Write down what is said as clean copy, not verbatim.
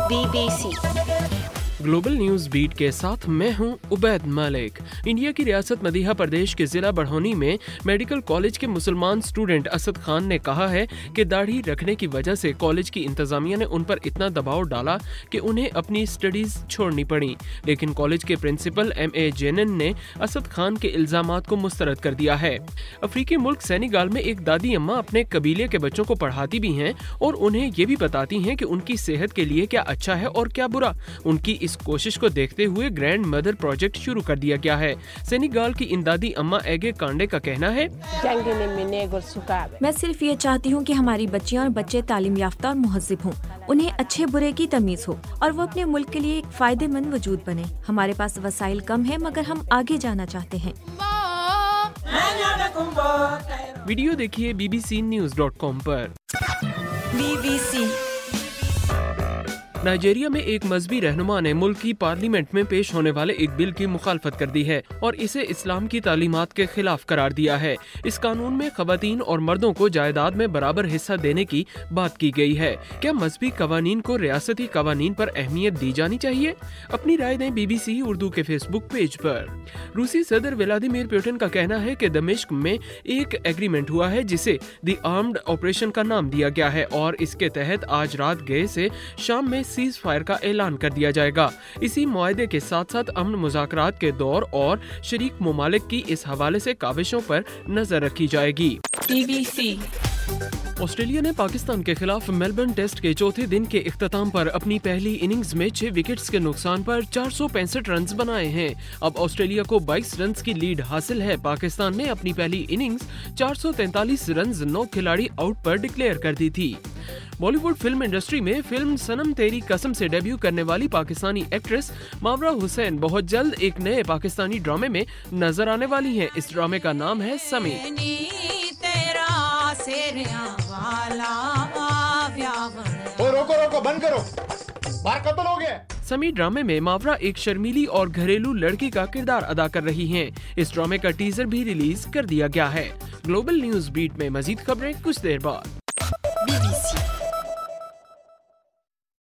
BBC global news beat के साथ मैं हूं उबैद मलिक। इंडिया की रियासत मध्य प्रदेश के जिला बढ़ौनी में मेडिकल कॉलेज के मुसलमान स्टूडेंट असद खान ने कहा है कि दाढ़ी रखने की वजह से कॉलेज की इंतजामिया ने उन पर इतना दबाव डाला कि उन्हें अपनी स्टडीज छोड़नी पड़ी। लेकिन कॉलेज के प्रिंसिपल MA जेनन ने असद खान के इल्जामात को मुस्तरद कर दिया है। अफ्रीकी मुल्क सेनेगाल में एक दादी अम्मा अपने कबीले के बच्चों को पढ़ाती भी हैं और उन्हें ये भी बताती हैं कि उनकी सेहत के लिए क्या अच्छा है और क्या बुरा। उनकी इस कोशिश को देखते हुए ग्रैंड मदर प्रोजेक्ट शुरू कर दिया गया है। सेनेगाल की इन दादी अम्मा एगे कांडे का कहना है, मैं सिर्फ ये चाहती हूँ कि हमारी बच्चियाँ और बच्चे तालीम याफ्ता और मुहज्जिब हों, उन्हें अच्छे बुरे की तमीज हो और वो अपने मुल्क के लिए एक फायदेमंद वजूद बने। हमारे पास वसाइल कम है मगर हम आगे जाना चाहते हैं। वीडियो देखिए bbcnews.com पर। BBC नाइजीरिया में एक मजहबी रहनुमा ने मुल्क की पार्लियामेंट में पेश होने वाले एक बिल की मुखालफत कर दी है और इसे इस्लाम की तालीमात के खिलाफ करार दिया है। इस कानून में खवातीन और मर्दों को जायदाद में बराबर हिस्सा देने की बात की गई है। क्या मजहबी कवानीन को रियासती कवानीन पर अहमियत दी जानी चाहिए? अपनी राय दें BBC उर्दू के फेसबुक पेज पर। रूसी सदर व्लादिमीर पुतिन का कहना है कि दमिश्क में एक एग्रीमेंट हुआ है जिसे द आर्म्ड ऑपरेशन का नाम दिया गया है और इसके तहत आज रात गए से शाम में सीज फायर का ऐलान कर दिया जाएगा। इसी मुआहदे के साथ साथ अमन मुज़ाकरात के दौर और शरीक मुमालिक की इस हवाले से काविशों पर नजर रखी जाएगी। BBC ऑस्ट्रेलिया ने पाकिस्तान के खिलाफ मेलबर्न टेस्ट के चौथे दिन के इख्तिताम पर अपनी पहली इनिंग्स में 6 विकेट्स के नुकसान पर 465 रन बनाए हैं। अब ऑस्ट्रेलिया को 22 रन की लीड हासिल है। पाकिस्तान ने अपनी पहली इनिंग्स 443 रन 9 खिलाड़ी आउट पर डिक्लेयर कर दी थी। बॉलीवुड फिल्म इंडस्ट्री में फिल्म सनम तेरी कसम से डेब्यू करने वाली पाकिस्तानी एक्ट्रेस मावरा हुसैन बहुत जल्द एक नए पाकिस्तानी ड्रामे में नजर आने वाली हैं। इस ड्रामे का नाम है समी। रोको बंद करो, बाहर कत्ल हो गया। समी ड्रामे में मावरा एक शर्मीली और घरेलू लड़की का किरदार अदा कर रही हैं। इस ड्रामे का टीजर भी रिलीज कर दिया गया है। ग्लोबल न्यूज बीट में मजीद खबरें कुछ देर बाद। BBC